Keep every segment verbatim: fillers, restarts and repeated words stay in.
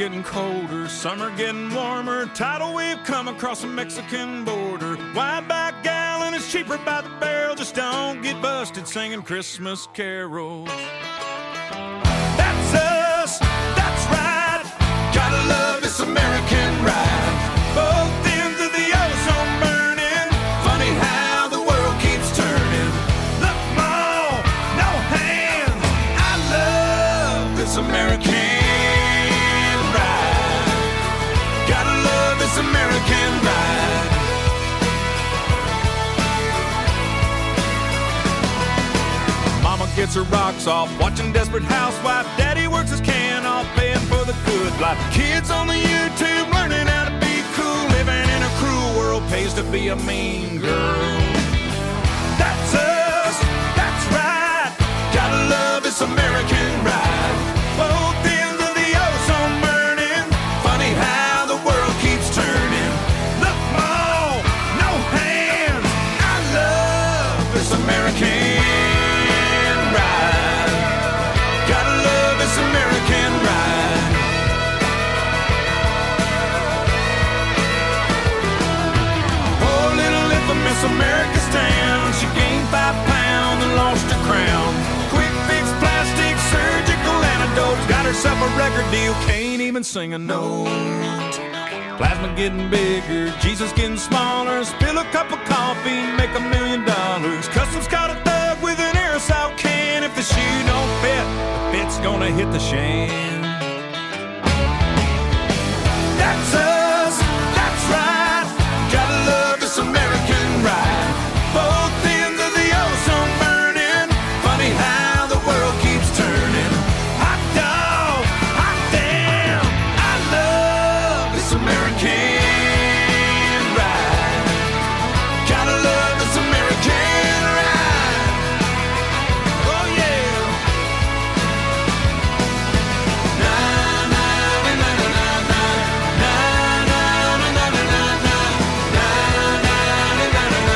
getting colder, summer getting warmer. Tidal wave come across the Mexican border. Wide back gallon is cheaper by the barrel. Just don't get busted singing Christmas carols. That's us, that's right. Gotta love this American ride. Both ends of the ozone burning. Funny how the world keeps turning. Look, Mom, no hands. I love this American ride. Gotta love this American ride. Mama gets her rocks off watching Desperate Housewife. Daddy works his can off paying for the good life. Kids on the YouTube learning how to be cool. Living in a cruel world pays to be a mean girl. That's us, that's right. Gotta love this American ride. Both ends of the ozone burning. Funny how the world keeps turning. Look, Mom, no hands. I love this American ride. Gotta love this American ride. Poor little infamous America's town. She gained five pounds and lost her crown. Quick fix, plastic, surgical antidotes. Got herself a record deal, can't even sing a note. Plasma getting bigger, Jesus getting smaller. Spill a cup of coffee, make a million dollars. Customs caught a thug with an aerosol can. If the shoe don't fit, the fit's gonna hit the shan. That's us, that's right. Gotta love this American ride. Both ends of the ozone burning. Funny how the world keeps turning. Hot dog, hot damn. I love this American ride. Gotta love this American ride. Oh yeah. Na na na na na na na na na na na na na na na na na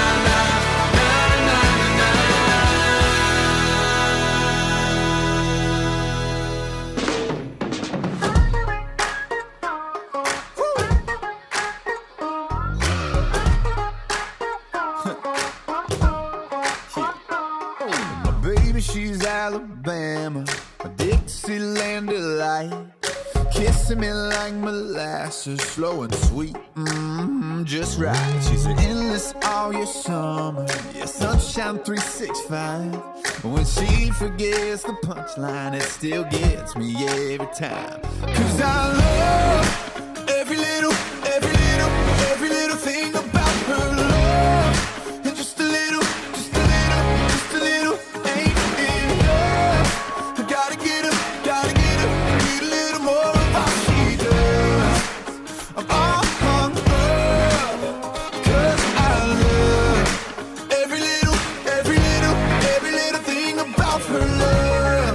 My baby, she's Alabama, a Dixieland delight. Kissing me like molasses, slow and sweet, mm-hmm, just right. She's an endless all year summer, yeah, sunshine three sixty-five. When she forgets the punchline, it still gets me every time. Cause I love every little, every little, every little thing about her love. And just a little, just a little, just a little ain't enough. I gotta get her, gotta get her, need a little more of how she does. I'm all hung up, cause I love every little, every little, every little thing about her love.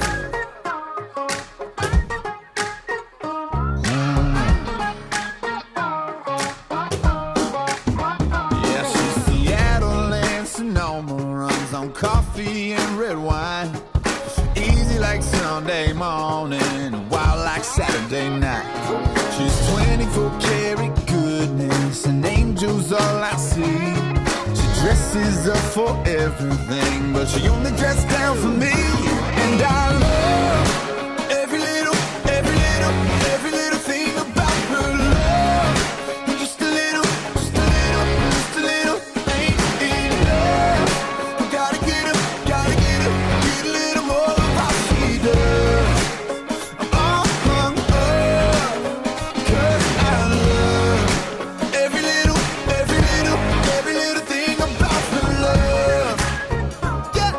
Yeah, she's Seattle and Sonoma, runs on coffee and red wine. Easy like Sunday morning, wild like Saturday night. She's twenty-four karat goodness, and angels all I see. She dresses up for everything, but she only dresses down for me. And I love every little, every little, every little thing about her love. And just a little, just a little, just a little ain't enough. I gotta get her, gotta get her, get a little more of how she does. I'm all hung up, cause I love every little, every little, every little thing about her love. Yeah.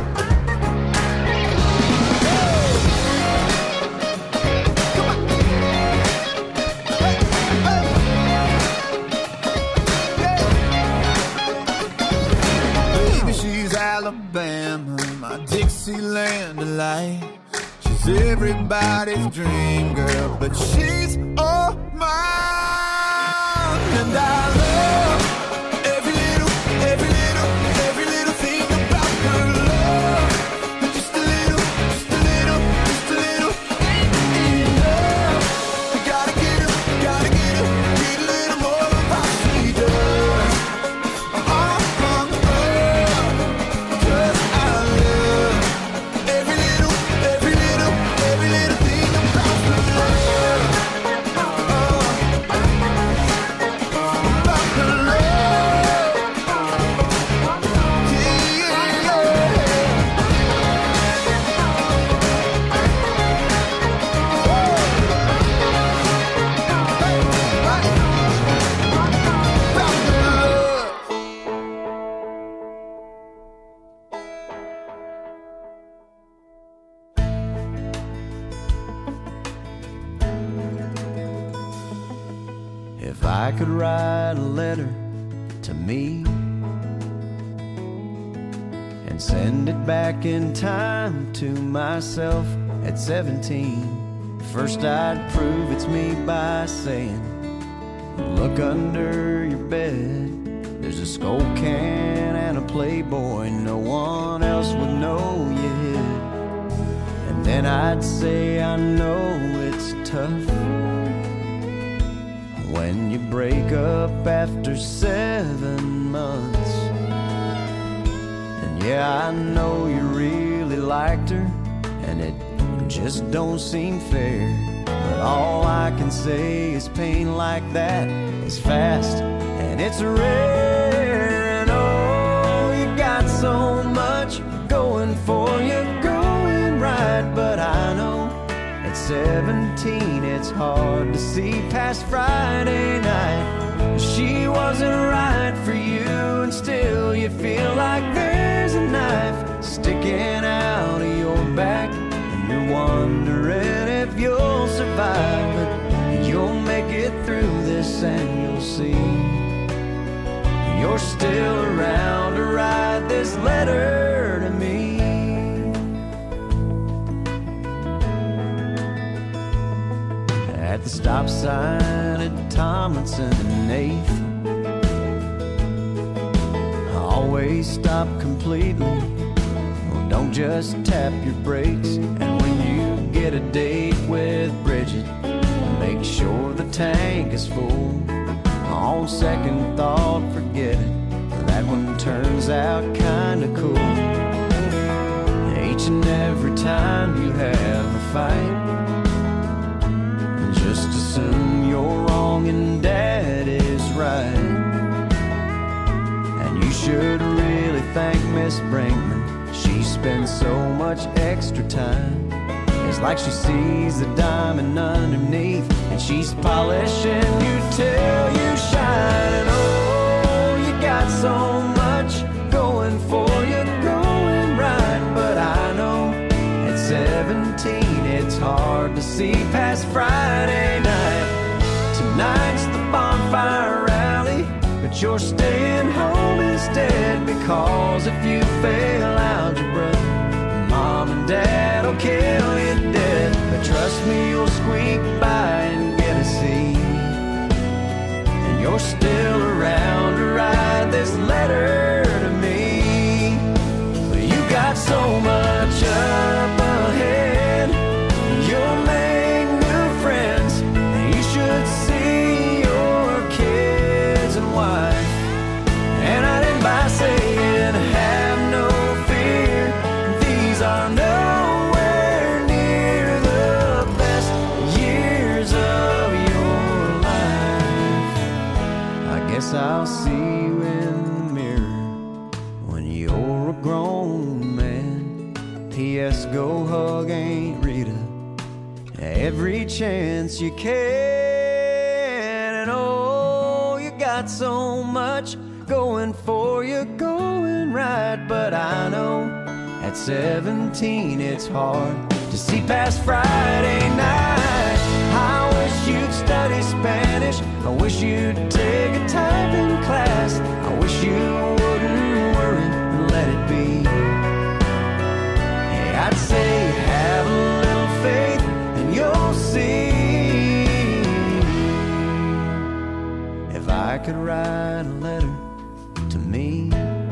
Come on. Hey, hey. Yeah. Baby, she's Alabama, my Dixieland delight. She's everybody's dream girl, but she's all mine. And I love every little, every little, every little thing about her love. And just a little, just a little, just a little ain't enough. I gotta write a letter to me and send it back in time to myself at seventeen, first I'd prove it's me by saying, look under your bed, there's a Skull can and a Playboy no one else would know you hid. And then I'd say, I know it's tough when you break up after seven months. And yeah, I know you really liked her, and it just don't seem fair. But all I can say is pain like that is fast and it's rare. And oh, you got so much going for you, going right. But I know at seventeen it's hard to see past Friday night. She wasn't right for you, and still you feel like there's a knife sticking out of your back, and you're wondering if you'll survive. But you'll make it through this and you'll see you're still around to write this letter to me. At the stop sign at Tomlinson and eighth, I always stop completely. Oh, don't just tap your brakes. And when you get a date with Bridget, make sure the tank is full. On second thought, forget it, that one turns out kinda cool. Each and every time you have a fight, just assume you're wrong and Dad is right. And you should really thank Miss Brinkman, she spends so much extra time. It's like she sees the diamond underneath, and she's polishing you till you shine. And oh, you got so much going for you, going right. But I know at seventeen it's hard to see past Friday night. Tonight's the bonfire rally, but you're staying home instead, because if you fail algebra, Mom and Dad will kill you dead. But trust me, you'll squeak by and get a C, and you're still around to write this letter to me. But you got so much up ahead, you'll make new friends, and you should see your kids and wife. And I didn't by saying have no fear, these are nowhere near the best years of your life. I guess I'll see you in the mirror when you're a grown man. P S go hug Aunt Rita every chance you can. And oh, you got so much going for you, going right. But I know at seventeen it's hard to see past Friday night. I wish you'd study Spanish, I wish you'd take a typing class, I wish you wouldn't worry and let it be. Hey, I'd say have a little faith and you'll see. If I could write a letter to me.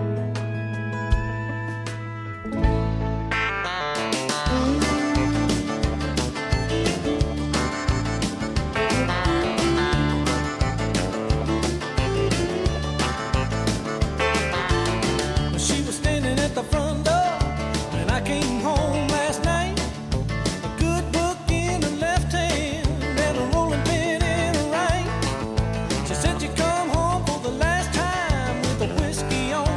She was standing at the front door when I came home last night. A good book in her left hand and a rolling pin in her right. She said she'd come home for the last time with a whiskey on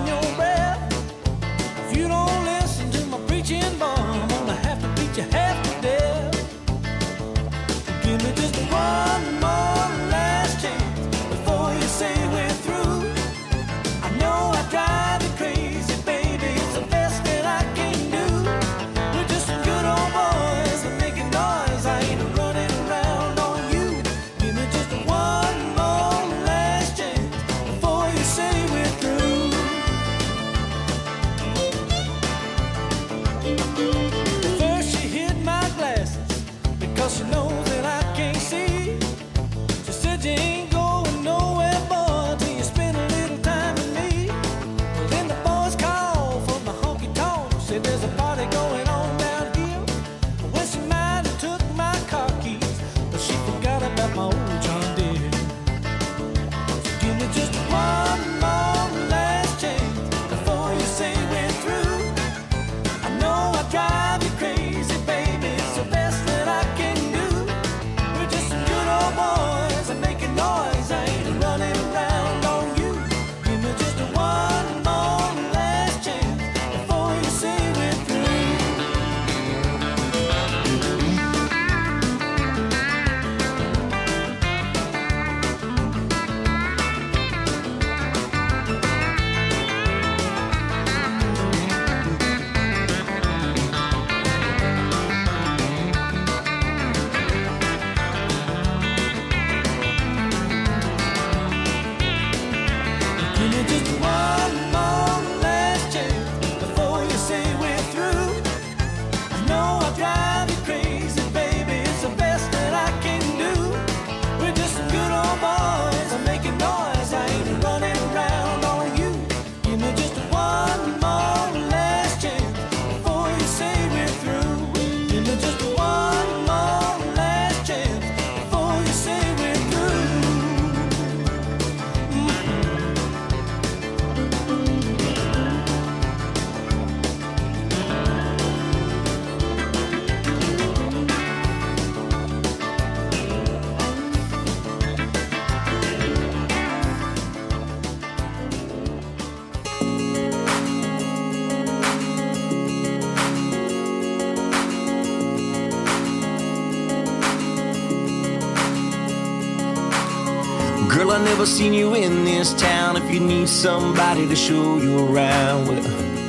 never seen you in this town. If you need somebody to show you around, well,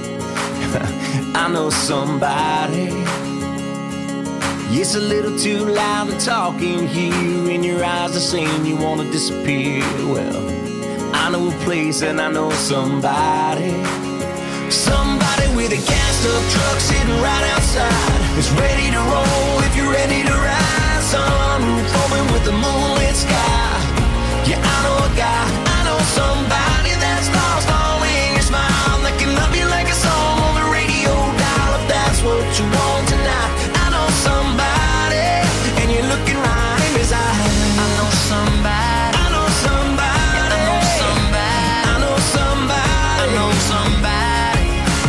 I know somebody. It's a little too loud to talk in here, and your eyes are saying you wanna disappear. Well, I know a place and I know somebody. Somebody with a gassed up truck sitting right outside. It's ready to roll if you're ready to ride. Sunroof open with the moonlit sky. Yeah, I know a guy, I know somebody that's lost all in your smile. That can love you like a song on the radio dial. If that's what you want tonight, I know somebody, and you're looking right in his eyes. I know somebody, I know somebody, I know somebody, I know somebody, I know somebody.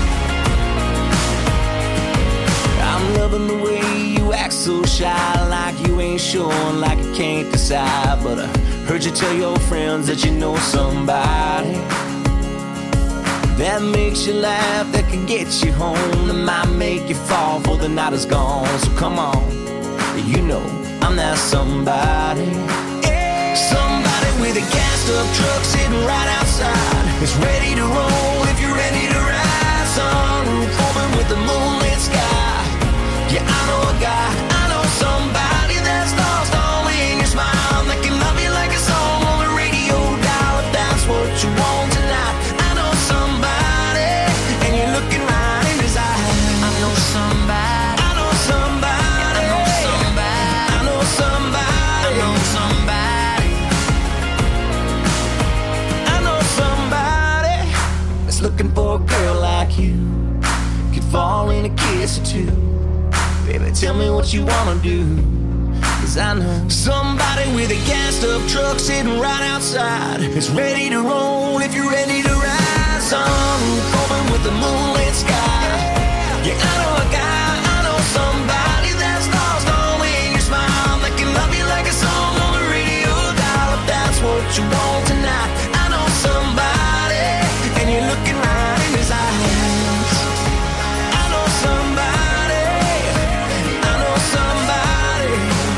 I'm loving the way you act so shy, like you ain't sure, like you can't decide. But I heard you tell your friends that you know somebody that makes you laugh, that can get you home, that might make you fall before the night is gone. So come on, you know I'm that somebody. Somebody with a gassed up truck sitting right outside. It's ready to roll if you're ready to ride. Sunroof open with the moonlit sky. Yeah, I know a guy, I know somebody that's lost all in your smile. That can love you like a song on the radio dial. If that's what you want tonight, I know somebody, and you're looking right in his eyes. I know somebody, I know somebody, I know somebody, I know somebody, I know somebody, I know somebody that's looking for a girl like you. Could fall in a kiss or two. Baby, tell me what you wanna do, 'cause I know somebody with a gassed up truck sitting right outside. It's ready to roll if you're ready to ride. Sunroof open with the moonlit sky. Yeah, I know a guy, I know somebody that's lost all in your smile. That can love you like a song on the radio dial. If that's what you want tonight, I know somebody, and you're looking right in his eyes. I know somebody, I know somebody,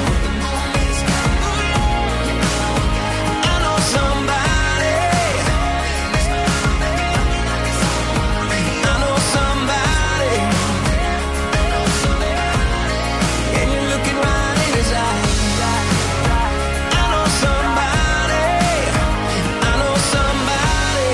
I know somebody, I know somebody, and you're looking right in his eyes. I know somebody, I know somebody.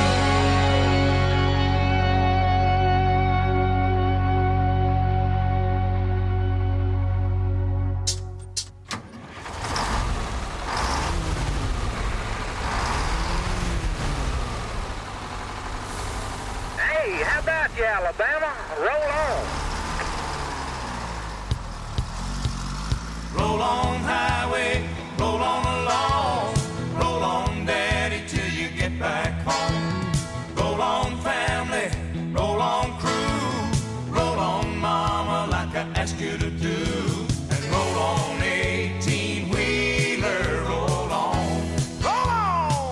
Hey, how about you, Alabama? Roll on. Roll on, highway, roll on along. Roll on, daddy, till you get back home. Roll on, family, roll on, crew. Roll on, mama, like I asked you to do. And roll on, eighteen-wheeler, roll on. Roll on!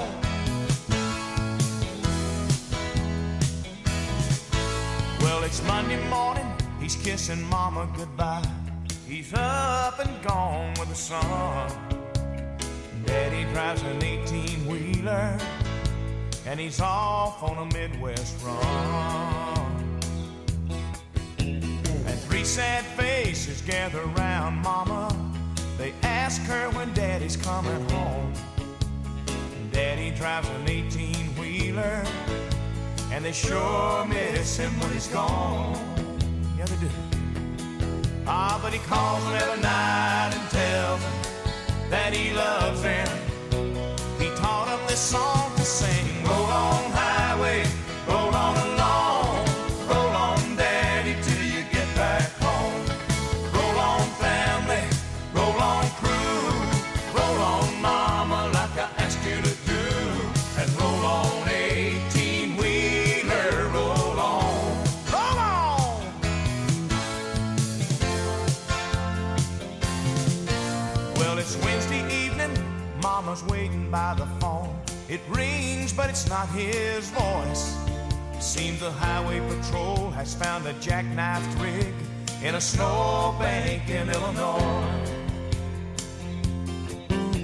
Well, it's Monday morning, he's kissing mama goodbye. He's up and gone with the sun. Daddy drives an eighteen-wheeler, and he's off on a Midwest run. And three sad faces gather around mama. They ask her when daddy's coming home. Daddy drives an eighteen-wheeler, and they sure miss him when he's gone. Yeah, they do. Ah, but he calls them every night and tells them that he loves them. He taught them this song to sing. Roll on, highway, roll on along. Roll on, daddy, till you get back home. Roll on, family, roll on, crew. Roll on, mama, like I asked you to do. And roll on, eighteen-wheeler, roll on. Roll on! Well, it's Wednesday evening, mama's waiting by the phone. It rings, but it's not his voice. Seems the highway patrol has found a jackknifed rig in a snowbank in Illinois.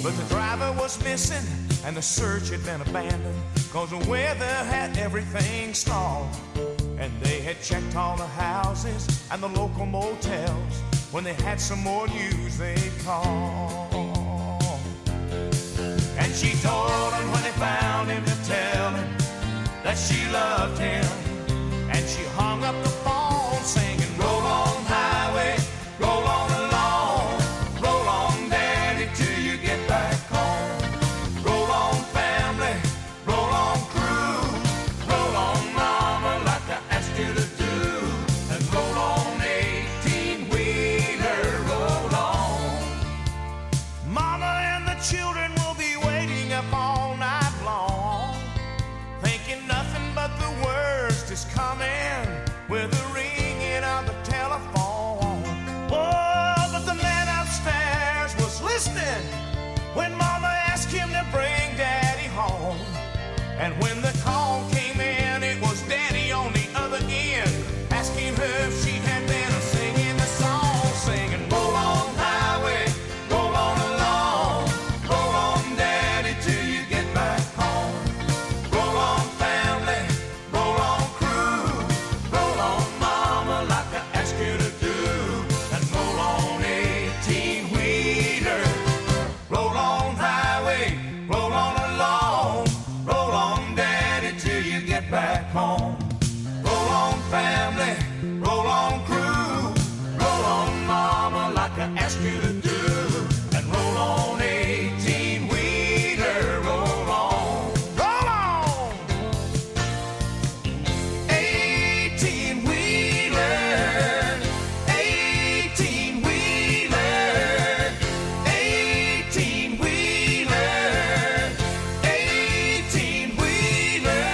But the driver was missing and the search had been abandoned, cause the weather had everything stalled. And they had checked all the houses and the local motels. When they had some more news they'd call. And she told him when they found him to tell him that she loved him. And she hung up the phone singing, roll on highway, roll on along, roll on daddy till you get back home. Roll on family, roll on crew, roll on mama like I asked you to do. And roll on eighteen-wheeler, roll on. Mama and the children will be waiting up all night long, thinking nothing but the worst is coming with the ringing of the telephone. Oh, but the man upstairs was listening when Mama asked him to bring Daddy home. And when the call came in, it was Daddy on the other end, asking her if she had been singing the song, singing, roll on highway, roll on along, roll on Daddy till you get back home. Roll on family, roll on crew, roll on mama like I asked you to do. And roll on eighteen-wheeler, roll on highway, roll on along, roll on daddy till you get back home. Roll on family, roll on crew, roll on mama like I asked you to do. And roll on eighteen-wheeler, roll on, roll on. Eighteen-wheeler, eighteen-wheeler, eighteen-wheeler, eighteen-wheeler,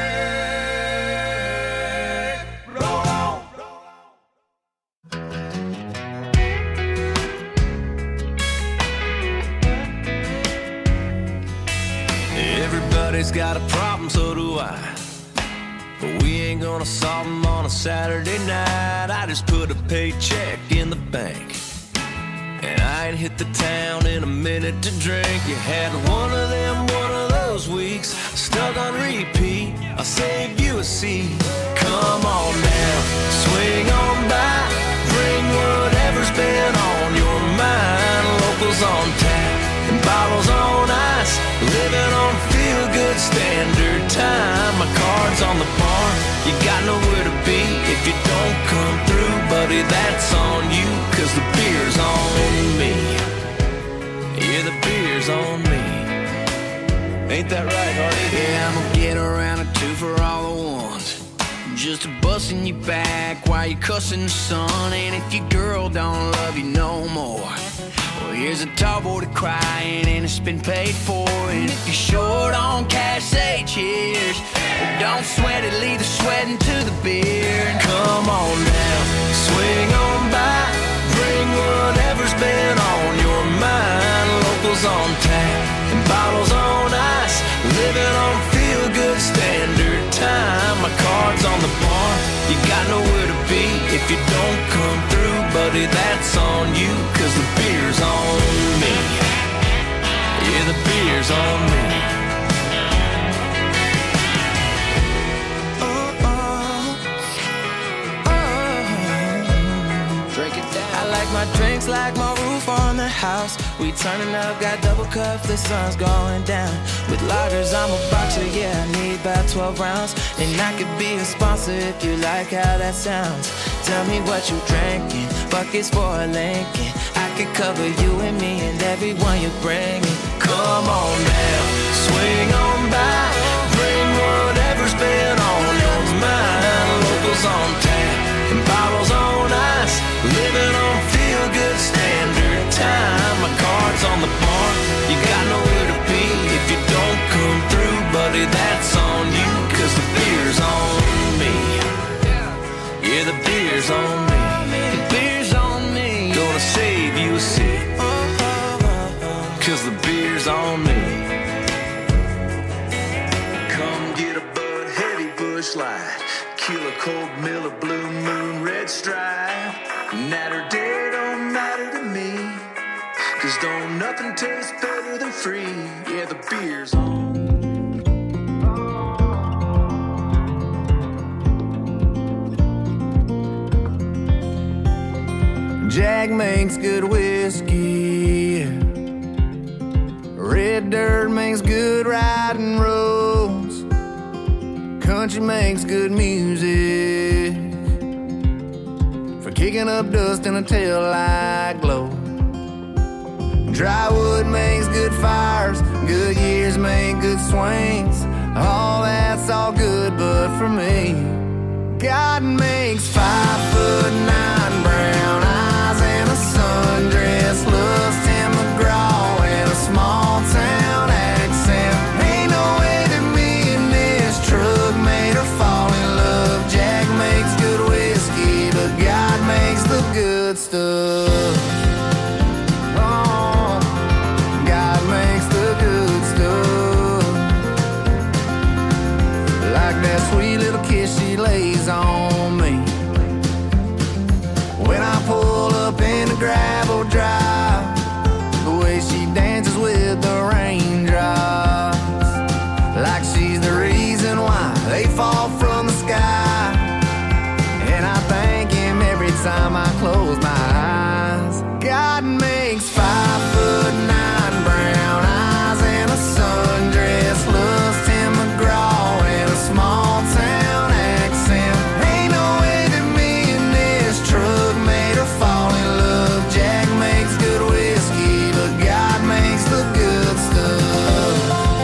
roll on. Everybody's got a problem, so do I. But we ain't gonna solve them on a Saturday night. I just put a paycheck in the bank, and I ain't hit the town in a minute to drink. You had one of them, one of those weeks, stuck on repeat. I'll save you a seat. Come on now, swing on by, bring whatever's been on your mind. Locals on tap and bottles on ice, living on feel-good standard time. My card's on the bar, you got nowhere to be if you don't come through, buddy, that's on you, cause the beer's on me. Yeah, the beer's on me. Ain't that right, Hardy? Yeah, I'm gonna get around a two for all the ones, just a busting you back while you're cussing the sun. And if your girl don't love you no more, well, here's a tall boy to crying and it's been paid for. And if you're short on cash, say cheers. But don't sweat it, leave the sweating to the beer. And Come on now, swing on by, bring whatever's been on your mind. Locals on tap and bottles on ice, living on feel-good standard time. My card's on the bar, you got nowhere to be if you don't come through, buddy, that's on you, cause the beer's on me. Yeah, the beer's on me. drink it down. I like my drinks like my roof on the house. We turning up, got double cup, the sun's going down. With lagers, I'm a boxer, yeah, I need about twelve rounds. And I could be a sponsor if you like how that sounds. Tell me what you drinking, buckets for a Lincoln. I could cover you and me and everyone you bring in. Come on now, swing on by, bring whatever's been on your mind. Locals on tap and bottles on ice, living on feel-good standard time. My card's on the bar, you got nowhere to be if you don't come through, buddy, that's on you, cause the beer's on me. Yeah, the beer's on me. The beer's on me. Gonna save you a seat, cause the beer's on me. Come get a Bud Heavy Busch Light, Killer Cold Miller Blue Moon Red Stripe. Night or day don't matter to me, 'cause don't nothing taste better than free. Yeah, the beer's on. Jack makes good whiskey. Red dirt makes good riding roads. Country makes good music for kicking up dust in a taillight glow. Dry wood makes good fires. Good years make good swings. All that's all good, but for me, God makes five foot nine brown eyes and a sundress, loves Tim McGraw and a small town accent. Ain't no way that me and this truck made her fall in love. Jack makes good whiskey, but God makes the good stuff. Oh, God makes the good stuff. Like that sweet little kiss she lays on me when I pull up in a gravel drive, the way she dances with the raindrops, like she's the reason why they fall from the sky. And I thank him every time I close my eyes. God makes five foot nine brown eyes and a sundress, loves Tim McGraw and a small town accent. Ain't no way that me and this truck made her fall in love. Jack makes good whiskey, but God makes the good stuff.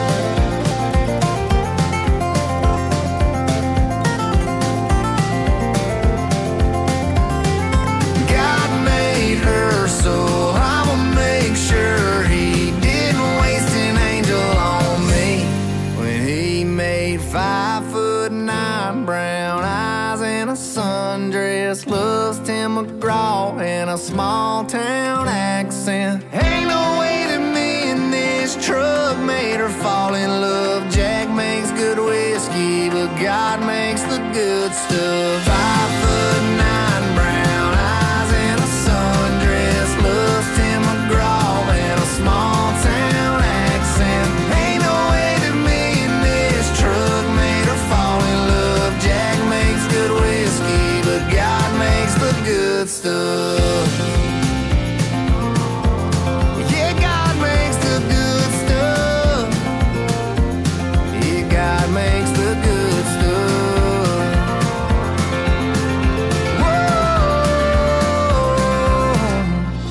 God made her, so I'ma make sure he didn't waste an angel on me when he made five foot nine brown eyes and a sundress, loves Tim McGraw and a small town accent. Ain't no way that me and this truck made her fall in love. Jack makes good whiskey, but God makes the good stuff. Five foot nine brown eyes and a sundress, loves Tim McGraw and a small town accent. Ain't no way that me and this truck made her fall in love. Jack makes good whiskey, but God makes the good stuff. Yeah, God makes the good stuff. Yeah, God makes the good stuff. Whoa.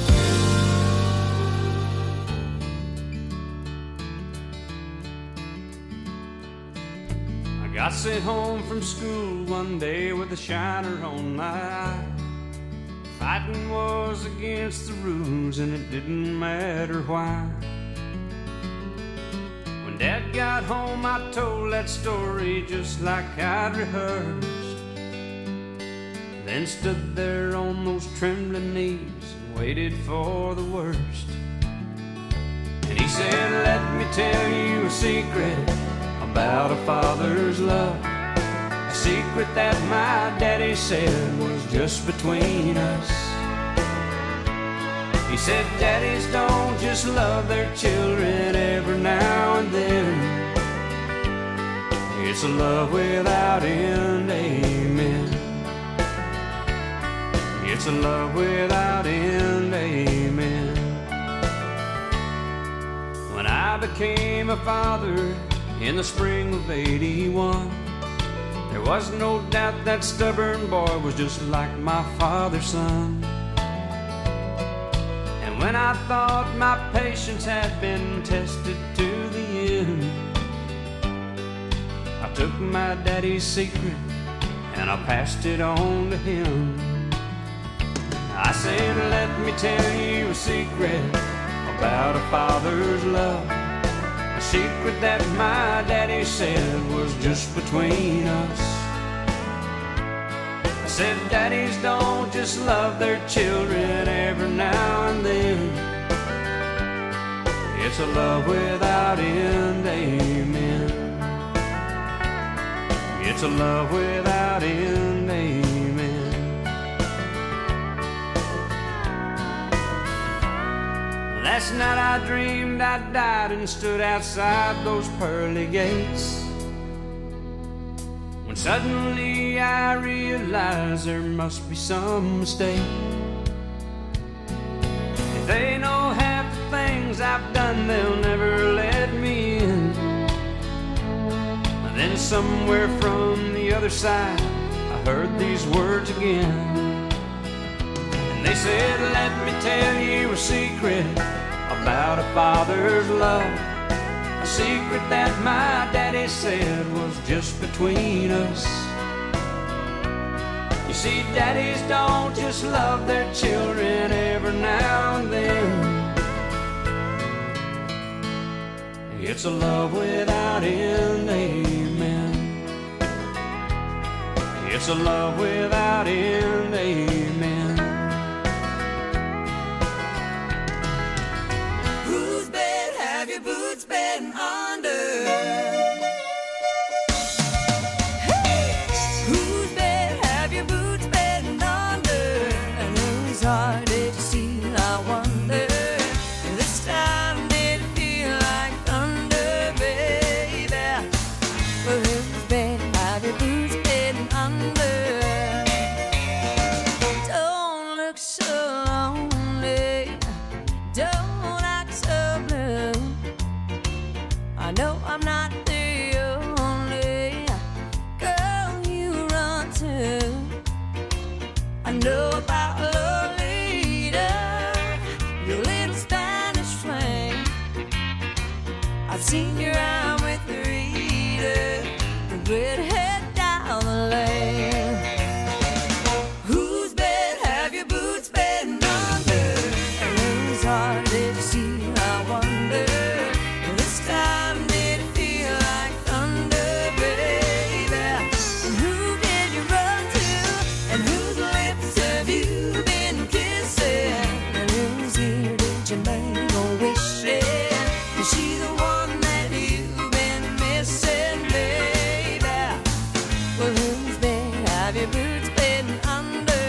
I got sent home from school one day with a shiner on my eye. Fighting was against the rules and it didn't matter why. When Dad got home I told that story just like I'd rehearsed. Then stood there on those trembling knees and waited for the worst. And he said, let me tell you a secret about a father's love. A secret that my daddy said was just between us. He said daddies don't just love their children every now and then. It's a love without end, amen. It's a love without end, amen. When I became a father in the spring of eighty-one, there was no doubt that stubborn boy was just like my father's son. And when I thought my patience had been tested to the end, I took my daddy's secret and I passed it on to him. I said, let me tell you a secret about a father's love. A secret that my daddy said was just between us. I said daddies don't just love their children every now and then. It's a love without end, amen. It's a love without end, amen. Last night I dreamed I died and stood outside those pearly gates, when suddenly I realized there must be some mistake. If they know half the things I've done, they'll never let me in. Then somewhere from the other side I heard these words again. And they said, let me tell you a secret about a father's love, a secret that my daddy said was just between us. You see, daddies don't just love their children every now and then. It's a love without end, amen. It's a love without end, amen. Whose bed have your boots been under? Hey! Whose bed have your boots been under? And whose heart did you see, I wonder? This time did it feel like thunder, baby? Well, whose bed have your boots been under? Don't look so lonely, don't act so blue. I know I'm not the only girl you run to. I know about Lolita, your little Spanish flame. I've seen your arm with Rita, the redhead down the lane. Whose bed have your boots been under? And whose heart did you see, I wonder? This time did it feel like thunder, baby? And who did you run to? And whose lips have you been kissing? And whose ear did you make a wish in? Is she the one that you've been missing, baby? Well, whose bed have your boots been under?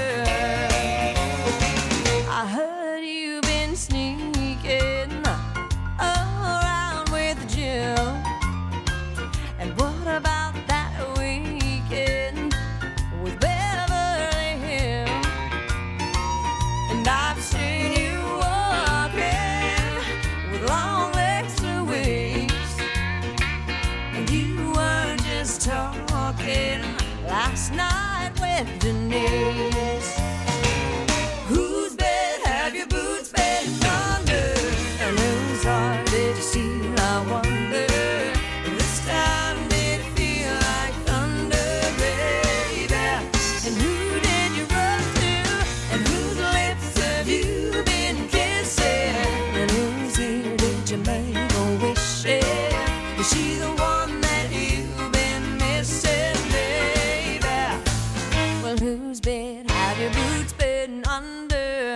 I heard you've been sneaking around with Jill. And what about that weekend with Beverly Hills? And I've seen you walking with long legs for weeks. And you weren't just talking last night with Denise. Whose bed have your boots been under? And whose heart did you see, I wonder? This time did it feel like thunder, baby? And who did you run to? And whose lips have you been kissing? And whose ear did you make a wish in? Is she the one that you've been missing, baby? Well, whose bed have your boots been under?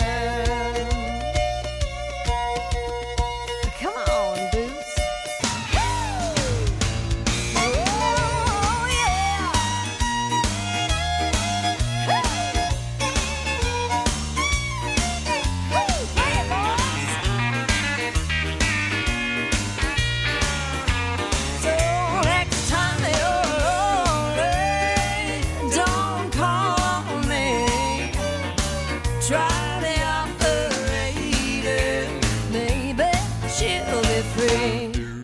Come on, boots. Oh, yeah. Hey, boys. So next time you're lonely, don't call me. Try the operator, maybe she'll be free.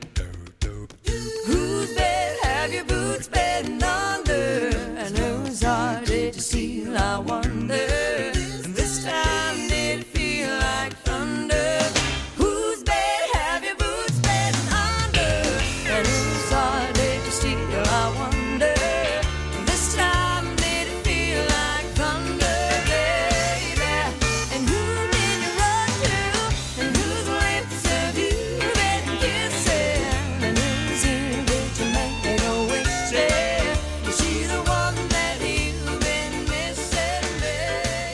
Whose bed have your boots been under? And whose heart did you steal, I wonder? And this time did it feel like thunder? Whose bed have your boots been under? And whose heart did you steal, I wonder? This time did it feel like thunder, baby? And who did you run to? And whose lips have you been kissing? And whose ear did you make a wish in? Is she the one that you've been missing, baby?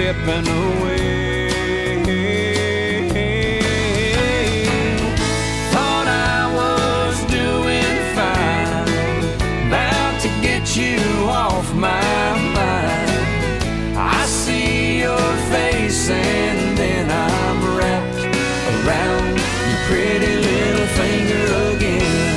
slipping away. Thought I was doing fine, about to get you off my mind. I see your face and then I'm wrapped around your pretty little finger again.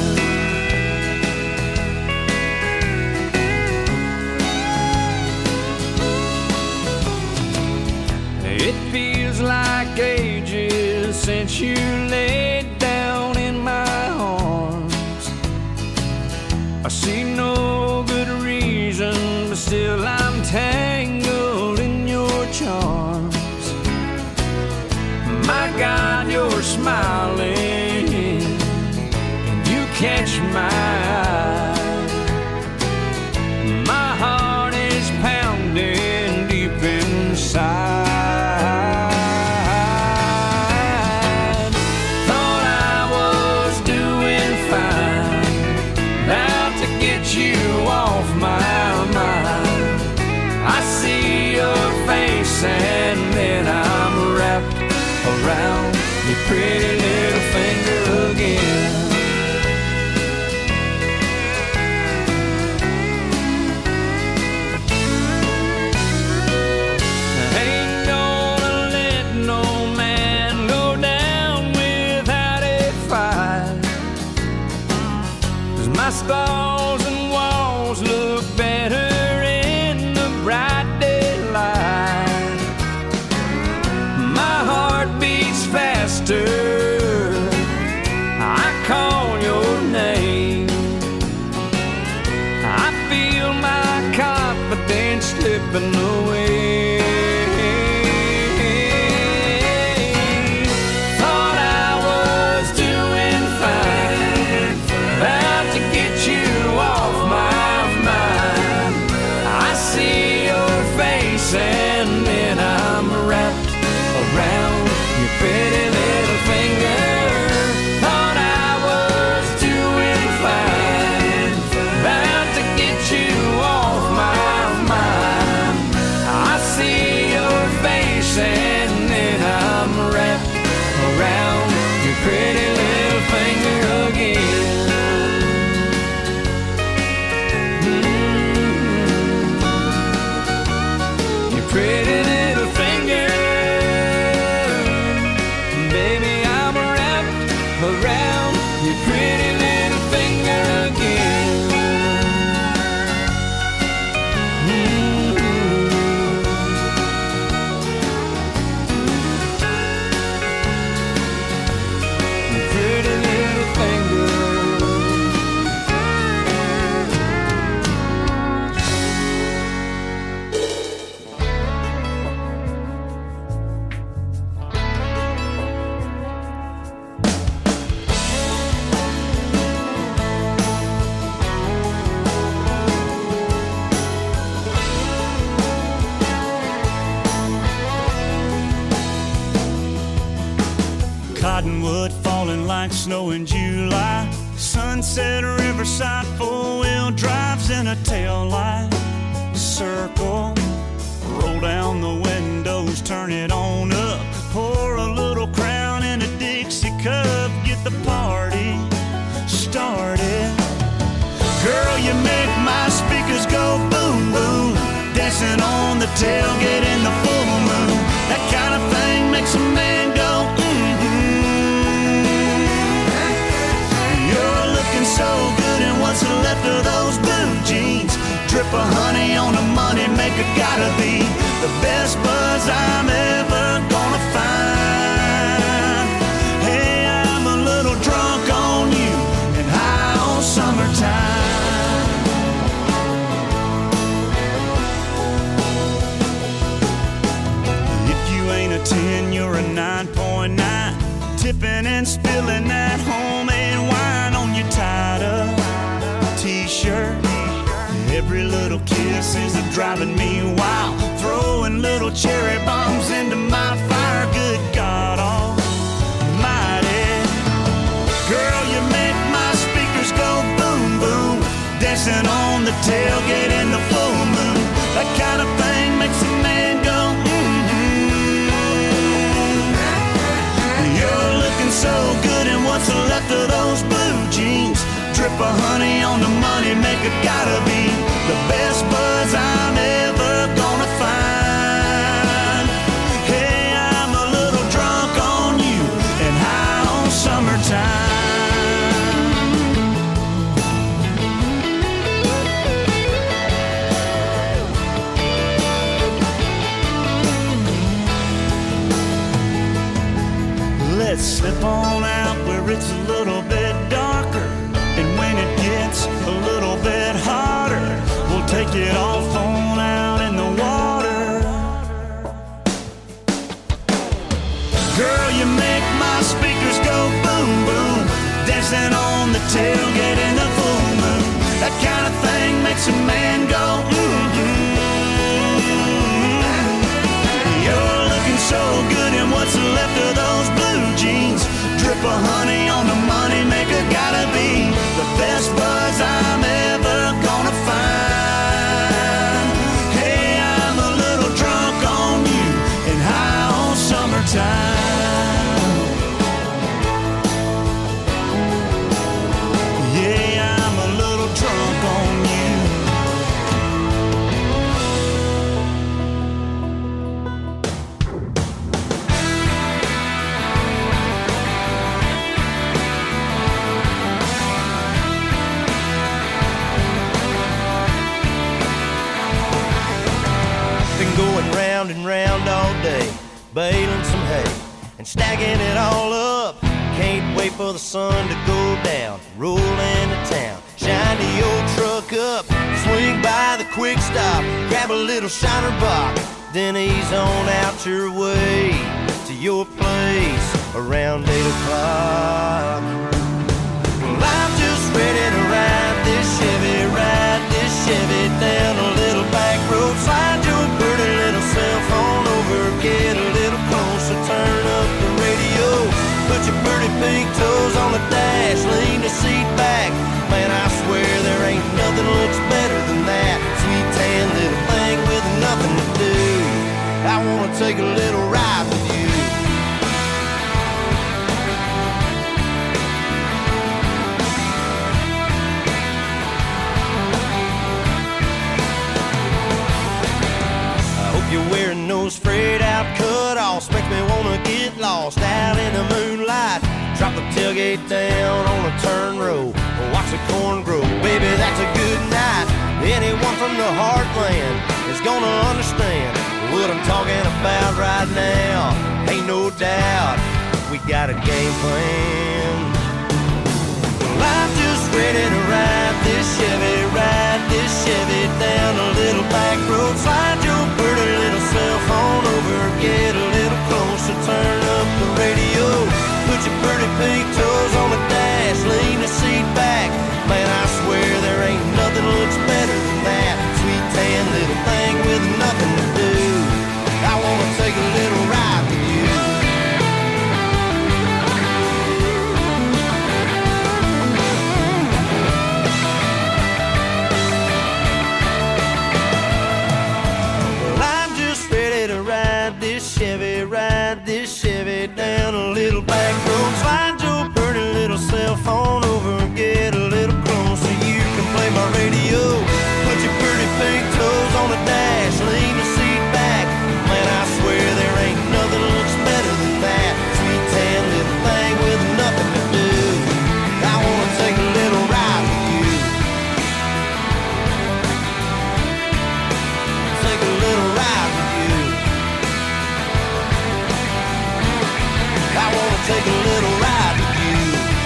It feels like ages since you laid down in my arms. I see no good reason, but still I'm tangled in your charms. My God, you're smiling, and you catch my eye. My heart is pounding deep inside. And then I'm wrapped around your pretty little finger again. I ain't gonna let no man go down without a fight, 'cause my stalls and walls look better in the bright daylight. Faster, I call your name. I feel my confidence slipping away. Thought I was doing fine, about to get you off my mind. I see your face and then I'm wrapped around your pretty little finger. Thought I was doing fine, about to get you off my mind. I see your face and then I'm wrapped around your pretty little finger again. Mm-hmm. Your pretty little finger. Around your pretty little finger again. Mm-hmm. Your pretty little finger. Cottonwood falling like snow in July. Sunset Riverside, four-wheel drives in a tail light. Circle, roll down the windows, turn it on up. Pour a little Crown in a Dixie cup, get the party started. Girl, you make my speakers go boom, boom. Dancing on the tailgate in the full moon. That kind of thing makes a man go so good, and what's left of those blue jeans? Drip of honey on the money maker, gotta be the best buzz I'm ever gonna find. Hey, I'm a little drunk on you and high on summertime. If you ain't a ten, you're a nine point nine. Tipping and spilling that homemade wine on your tied up t-shirt. Every little kiss is a driving me wild. Throwing little cherry bombs into my fire. Good God almighty. Girl, you make my speakers go boom, boom. Dancing on the tailgate in the full moon. That kind of thing makes a man go mm-hmm. left of those blue jeans. Drip of honey on the money maker, gotta be the best buzz I'm ever gonna find. Hey, I'm a little drunk on you and high on summertime. Let's slip on out where it's a little bit darker, and when it gets a little bit hotter, we'll take it off on out in the water. Girl, you make my speakers go boom boom, dancing on the tailgate in the full moon. That kind of thing makes a man go mm-hmm. You're looking so good in what's left of those blue jeans. Drip of honey on the money maker, gotta be the best buzz I'm ever gonna find. Hey, I'm a little drunk on you and high on summertime. Yeah, I'm a little drunk on you. Going round and round all day, baling some hay and stacking it all up. Can't wait for the sun to go down, roll into town, shine the old truck up, swing by the quick stop, grab a little shiner box, then ease on out your way to your place around eight o'clock. Well, I'm just ready to ride this Chevy, ride this Chevy down a little back road, slide your pretty little cell phone over, get a little closer, turn up the radio, put your pretty pink toes on the dash, lean the seat back. Man, I swear there ain't nothing looks better than that sweet tan little thing with nothing to do. I wanna take a little ride with you. You're wearing those frayed out cut-offs, makes me wanna get lost out in the moonlight. Drop the tailgate down on a turn row, watch the corn grow. Baby, that's a good night. Anyone from the heartland is gonna understand what I'm talking about right now. Ain't no doubt we got a game plan. Well, I'm just ready to ride this Chevy, ride this Chevy down a little back road, slide your pretty little cell phone over, get a little closer, turn up the radio, put your pretty pink toes on the dash, lean the seat back. Man, I swear there ain't nothing looks better than that sweet tan little thing with nothing to do. I wanna take a little ride with you. Chevy, ride this Chevy down a little back road, slide your pretty little cell phone over, get a little closer, you can play my radio, put your pretty pink toes on the dash, lean the seat back. Man, I swear there ain't nothing looks better than that sweet tan little thing with nothing to do. I wanna take a little ride with you. Take a little ride with you. I wanna take a little ride with you.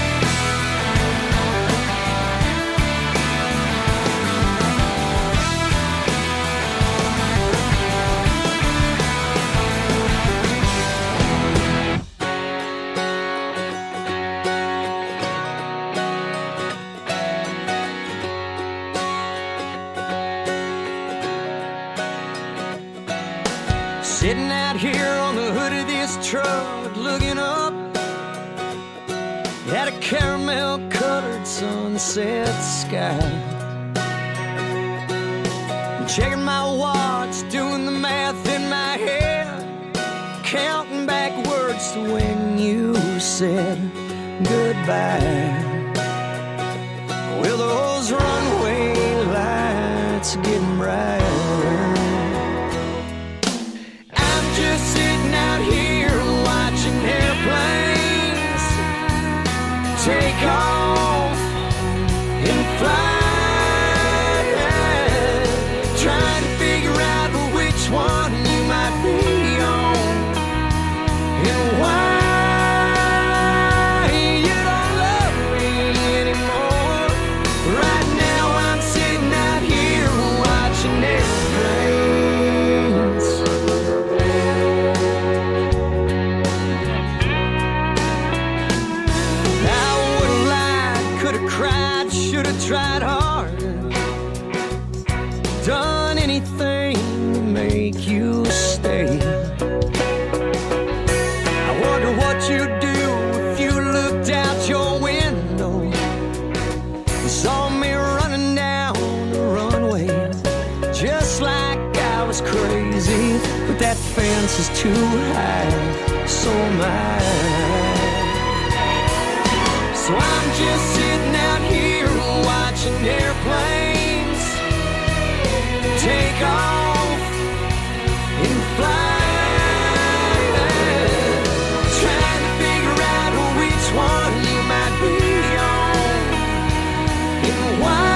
Sitting out here on the hood of this truck, looking up at a caramel-colored sunset sky. Checking my watch, doing the math in my head, counting backwards to when you said goodbye. Well, those runway lights are getting brighter. I'm just sitting out here watching airplanes take off and fly, trying to figure out which one you might be on and why. Tried hard, done anything to make you stay. I wonder what you'd do if you looked out your window and saw me running down the runway, just like I was crazy. But that fence is too high, so am I. So I'm just sitting out here watching airplanes take off and fly, trying to figure out which one you might be on and why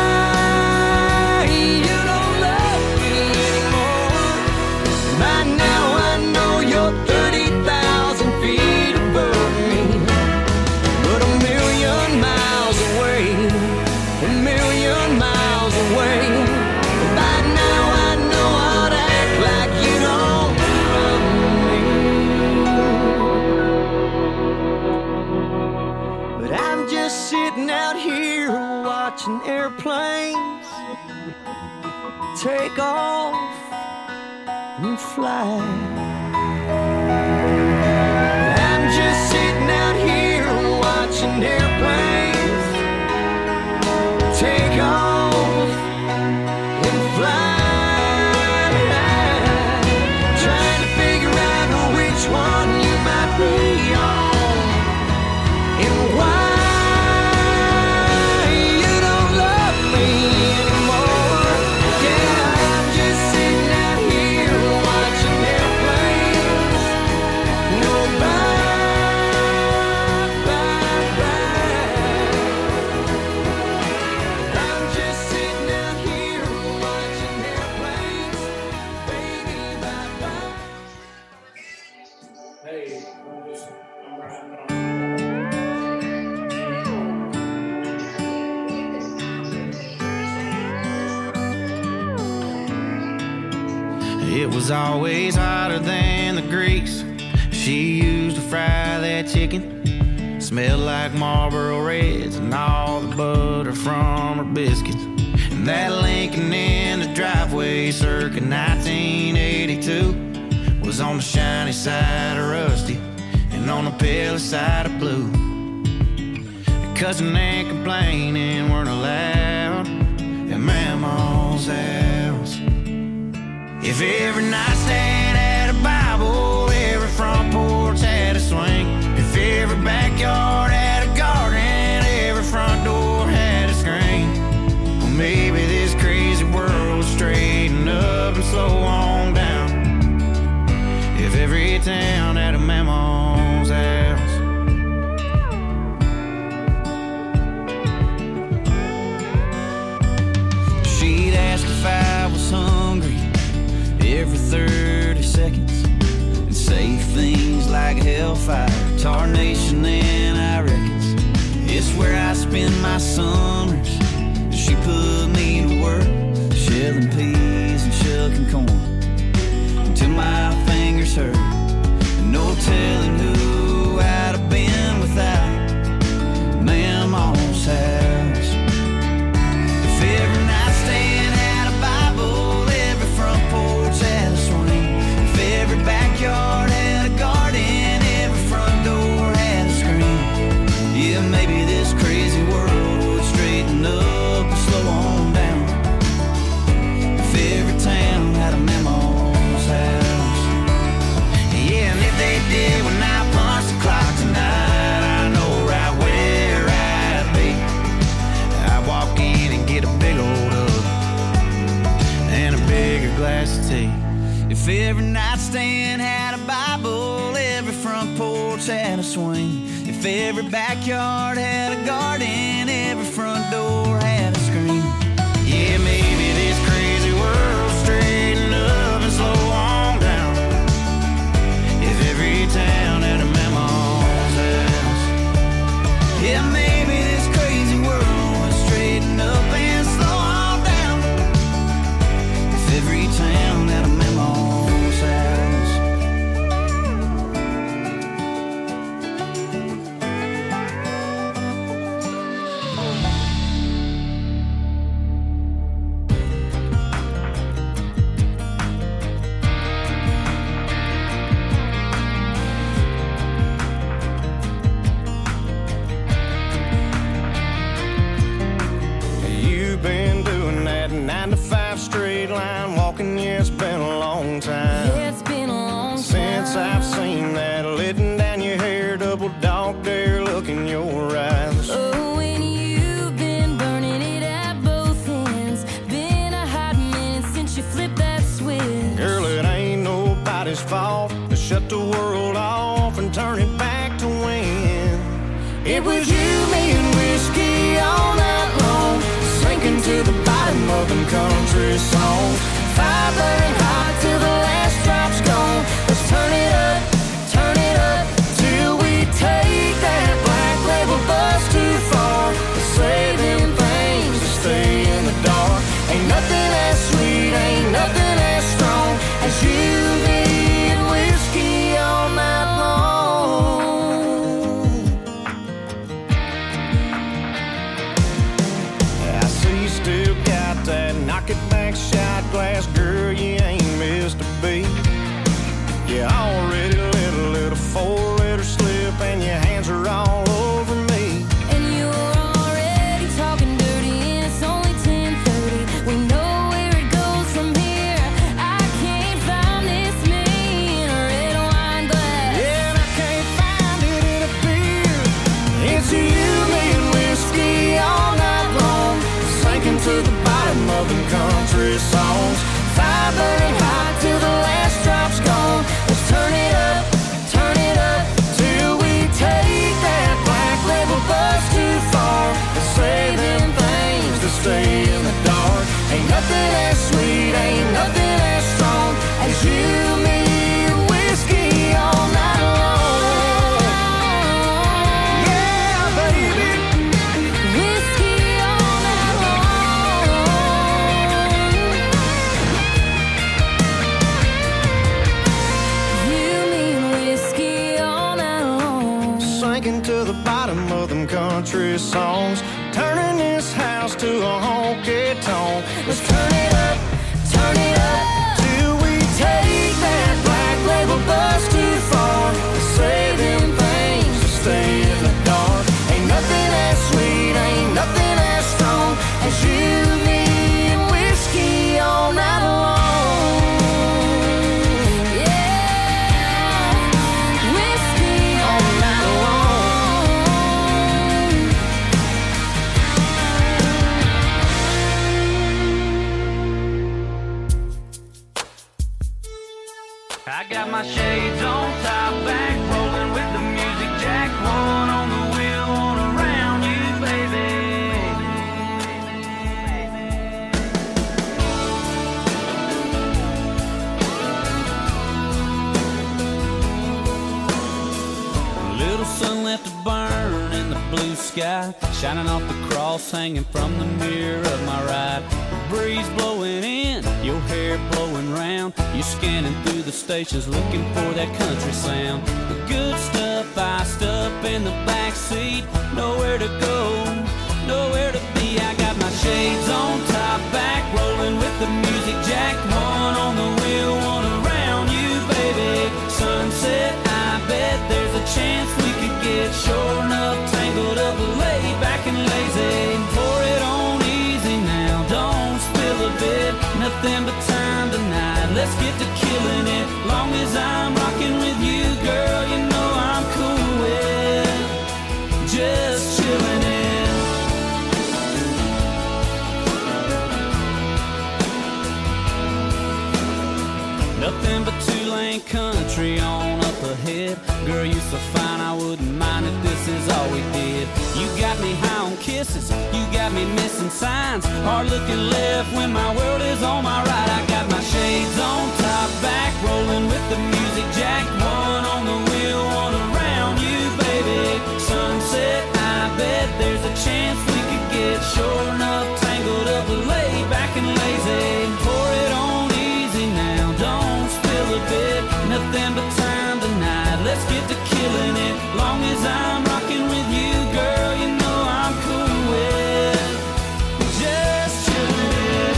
you don't love me anymore. By now I know you're thirty thousand feet above me, but a million miles away, a million miles away. By now I know how to act like you don't love me. But I'm just sitting out here watching airplanes take off and fly. I'm just sitting out here watching airplanes take off and fly, trying to figure out which one you might be on and why you don't love me anymore. Yeah, I'm just sitting out here watching airplanes go by, by, by. I'm just sitting out here watching airplanes, baby, bye bye. It was always hotter than the grease she used to fry that chicken. Smelled like Marlboro Reds and all the butter from her biscuits. And that Lincoln in the driveway circa nineteen eighty-two was on the shiny side of rusty and on the pale side of blue. Cussing and complaining weren't allowed at Mama's house. If every nightstand had a Bible, every front porch had a swing. If every backyard had a garden, every front door had a screen. Well, maybe this crazy world would straighten up and slow on down if every town had a Mama's house. She'd ask if I was hungry every thirty seconds and say things like hellfire, tarnation, and I reckons it's where I spend my summers. She put me to work shelling peas and shucking corn until my fingers hurt. No telling who I'd have been without Mama's house. If every nightstand had a Bible, every front porch had a swing. If every backyard had a garden, every front door had a screen. Yeah, maybe this crazy world would straighten up and slow on down if every town had a Mama's house. Yeah, and if they did when I punched the clock tonight, I know right If every nightstand had a Bible, every front porch had a swing. If every backyard had a garden, every front door had a screen. Yeah, maybe this crazy world straighten up and slow on down. If every town had a mama's house. Yeah, maybe this crazy world would straighten up and slow on down. If every town had a mama's house. You've been doing that nine to five straight line walking, yeah, it's been a long time. Yeah, it's been a long time since I've seen that letting down your hair, double dog dare look in your eyes. Oh, and you've been burning it at both ends. Been a hot minute since you flipped that switch. Girl, it ain't nobody's fault to shut the world off and turn it back to when it was you, me, and whiskey all night long, sinking to the bottom of them country songs. Fire burning hot till the last drop's gone. Let's turn it up, turn it up, till we take that black label bus too far. To say them things to stay in the dark. Ain't nothing as sweet, ain't nothing as strong as you, me, and whiskey all night long. I see you still got that knock it back shot glass, girl, you ain't missed a beat. You already lit a little four-letter slip and your hands are all over me. And you're already talking dirty and it's only ten thirty. We know where it goes from here. I can't find this me in a red wine glass. Yeah, and I can't find it in a beer. It's you, me, and whiskey all night long, sinking to the bottom of them country songs. Fire burning hot till the last drop's gone. Let's turn it up, turn it up, till we take that black label bus too far. To say them things to stay in the dark. Ain't nothing as sweet, ain't nothing as strong as you, me, and whiskey all night long. Yeah, baby. Whiskey all night long. You mean whiskey all night long. Sinking to the bottom of them country songs, turning this house to a honky tonk. Let's turn it up, turn it up, till we take that black label bus too far. To say them things to stay in the dark. Ain't nothing as sweet, ain't nothing as strong as you, me, and whiskey all night long. Yeah, whiskey all night I got my shades on, top back, rolling with the music jack. One on the wheel, one around you, baby. Little sun left to burn in the blue sky, shining off the cross hanging from the mirror of my ride. The breeze blowing in, your hair blowing round. You scanning through the stations looking for that country sound. The good stuff iced up in the back seat. Nowhere to go, nowhere to be. I got my shades on, top back, rolling with the music jack. One on the wheel, one around you, baby. Sunset, I bet there's a chance we could get short enough, tangled up, laid back and lazy. Pour it on easy now, don't spill a bit. Nothing but time tonight, let's get to killing it. Long as I'm rocking with you, girl, you know I'm cool with just chilling it. Nothing country on up ahead. Girl, you're so fine, I wouldn't mind if this is all we did. You got me high on kisses, you got me missing signs. Hard looking left when my world is on my right. I got my shades on, top back, rolling with the music jack. One on the wheel, one around you, baby. Sunset, I bet there's a chance we could get short enough, tangled up, laid back and lazy. Pour it on easy now, don't spill a bit. Nothing but time tonight, let's get to killing it. Long as I'm rocking with you, girl, you know I'm cool with just chilling it.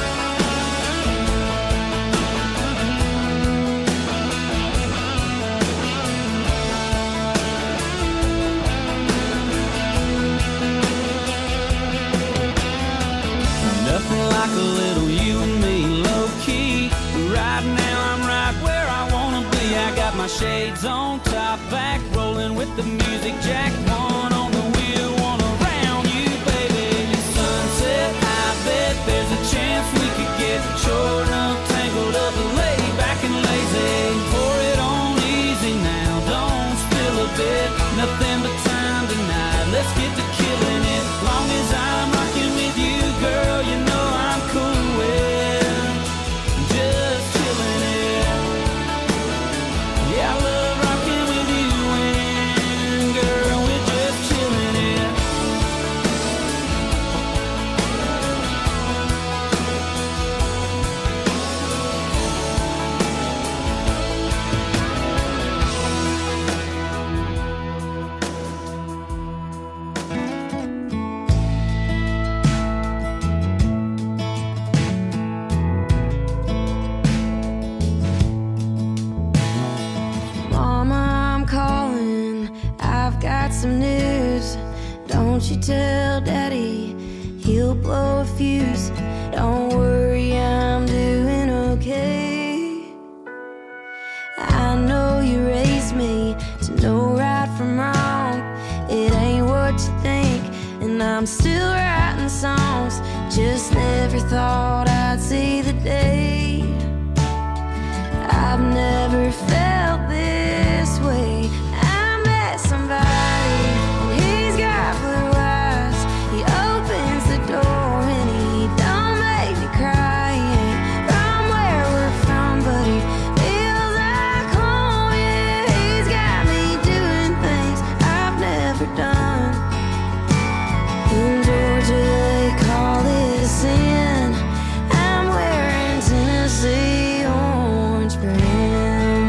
Nothing like a little you and me, low key. Right now I'm right where I wanna be. I got my shades on, top back, rolling with the music jack. One on the wheel, one around you, baby. Sunset, I bet there's a chance we could get short enough, tangled up, laid back and lazy. Pour it on easy now, don't spill a bit. Nothing but time tonight, let's get to killing it. Long as I'm rocking with you, girl, you know I'm cool with just chilling it. Yeah, I love rocking with you and girl, we're just chilling it. Mama, I'm calling, I've got some news. Don't you tell Daddy, he'll blow a fuse. Don't worry, I'm doing okay. I know you raised me to know right from wrong. It ain't what you think, and I'm still writing songs. Just never thought I'd see the day. I've never felt this way. I met somebody, and he's got blue eyes. He opens the door and he don't make me cry. He ain't from where we're from, but he feels like home. Yeah, he's got me doing things I've never done. In Georgia they call it sin. I'm wearing Tennessee orange for him.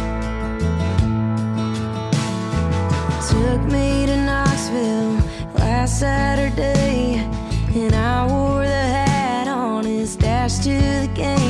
Took me to Knoxville last Saturday, and I wore the hat on his dash to the game.